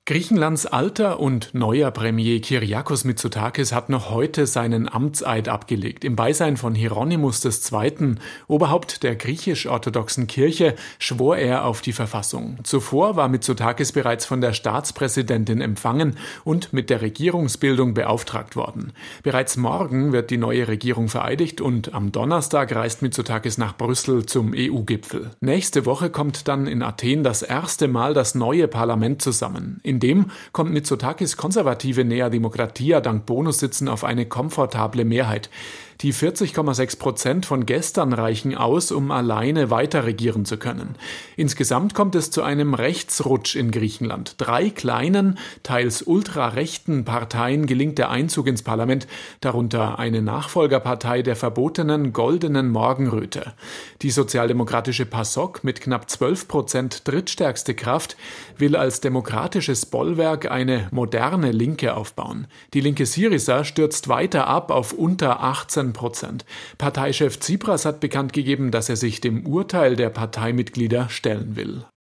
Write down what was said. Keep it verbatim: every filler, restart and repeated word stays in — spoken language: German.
Griechenlands alter und neuer Premier Kyriakos Mitsotakis hat noch heute seinen Amtseid abgelegt. Im Beisein von Hieronymus der Zweite., Oberhaupt der griechisch-orthodoxen Kirche, schwor er auf die Verfassung. Zuvor war Mitsotakis bereits von der Staatspräsidentin empfangen und mit der Regierungsbildung beauftragt worden. Bereits morgen wird die neue Regierung vereidigt und am Donnerstag reist Mitsotakis nach Brüssel zum E U-Gipfel. Nächste Woche kommt dann in Athen das erste Mal das neue Parlament zusammen. In dem kommt Mitsotakis konservative Nea Dimokratia dank Bonussitzen auf eine komfortable Mehrheit. Die vierzig Komma sechs Prozent von gestern reichen aus, um alleine weiter regieren zu können. Insgesamt kommt es zu einem Rechtsrutsch in Griechenland. Drei kleinen, teils ultrarechten Parteien gelingt der Einzug ins Parlament, darunter eine Nachfolgerpartei der verbotenen Goldenen Morgenröte. Die sozialdemokratische PASOK mit knapp zwölf Prozent drittstärkste Kraft will als demokratisches Bollwerk eine moderne Linke aufbauen. Die linke Syriza stürzt weiter ab auf unter achtzehn Prozent. Parteichef Tsipras hat bekannt gegeben, dass er sich dem Urteil der Parteimitglieder stellen will.